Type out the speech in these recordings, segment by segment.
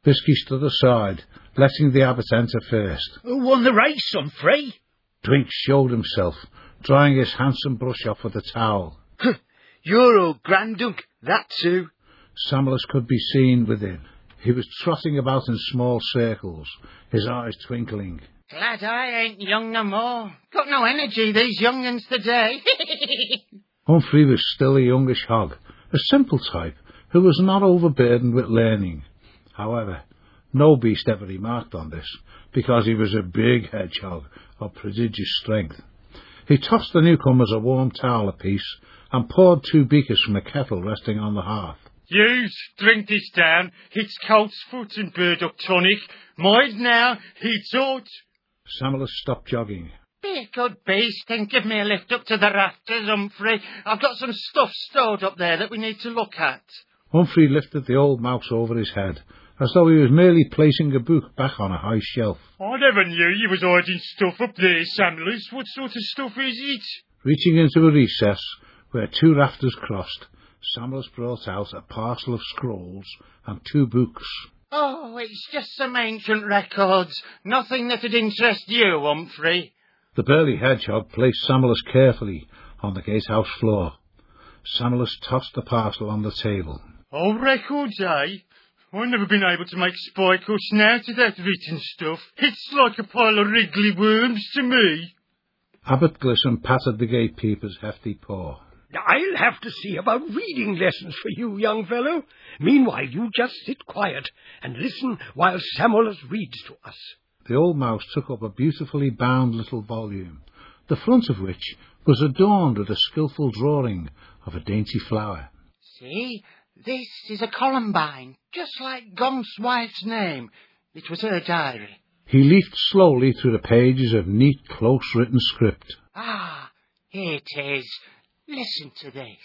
Bisky stood aside, letting the abbot enter first. Who won the race, Humphrey? Drink showed himself, drying his handsome brush off with a towel. You're old Grandunk, that's who. Samulus could be seen within. He was trotting about in small circles, his eyes twinkling. Glad I ain't young no more. Got no energy, these young'uns today. Humphrey was still a youngish hog, a simple type, who was not overburdened with learning. However, no beast ever remarked on this, because he was a big hedgehog of prodigious strength. He tossed the newcomers a warm towel apiece, and poured 2 beakers from a kettle resting on the hearth. You drink this down. It's colt's foot and burdock tonic. Mind now, heat's hot. Samulus stopped jogging. Be a good beast and give me a lift up to the rafters, Humphrey. I've got some stuff stored up there that we need to look at. Humphrey lifted the old mouse over his head, as though he was merely placing a book back on a high shelf. I never knew you was hiding stuff up there, Samulus. What sort of stuff is it? Reaching into a recess, where 2 rafters crossed, Samulus brought out a parcel of scrolls and 2 books. Oh, it's just some ancient records. Nothing that'd interest you, Humphrey. The burly hedgehog placed Samulus carefully on the gatehouse floor. Samulus tossed the parcel on the table. Old records, eh? I've never been able to make spike or snout of that written stuff. It's like a pile of wriggly worms to me. Abbot Glisson patted the gatekeeper's hefty paw. I'll have to see about reading lessons for you, young fellow. Meanwhile, you just sit quiet and listen while Samulus reads to us. The old mouse took up a beautifully bound little volume, the front of which was adorned with a skilful drawing of a dainty flower. See, this is a columbine, just like Gomp's wife's name. It was her diary. He leafed slowly through the pages of neat, close-written script. Ah, here it is. Listen to this.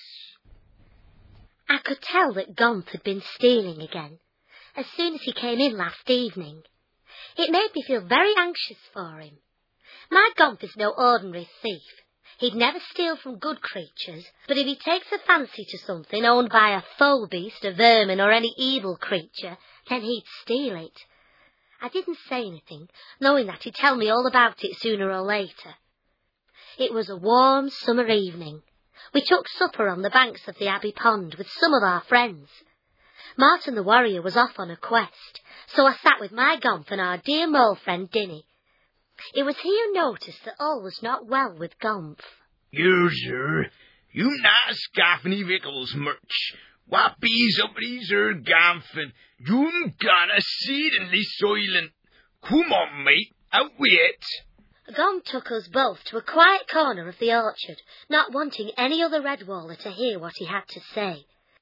I could tell that Gomp had been stealing again, as soon as he came in last evening. It made me feel very anxious for him. My Gomp is no ordinary thief. He'd never steal from good creatures, but if he takes a fancy to something owned by a foul beast, a vermin, or any evil creature, then he'd steal it. I didn't say anything, knowing that he'd tell me all about it sooner or later. It was a warm summer evening. We took supper on the banks of the Abbey Pond with some of our friends. Martin the warrior was off on a quest, so I sat with my Gomp and our dear mole friend Dinny. It was he who noticed that all was not well with Gomp. You, sir, you not scoffing Vickles much. What bees up these er gamphin? You'm gonna exceedingly soiling. Come on, mate, out with it. Gomp took us both to a quiet corner of the orchard, not wanting any other Redwaller to hear what he had to say.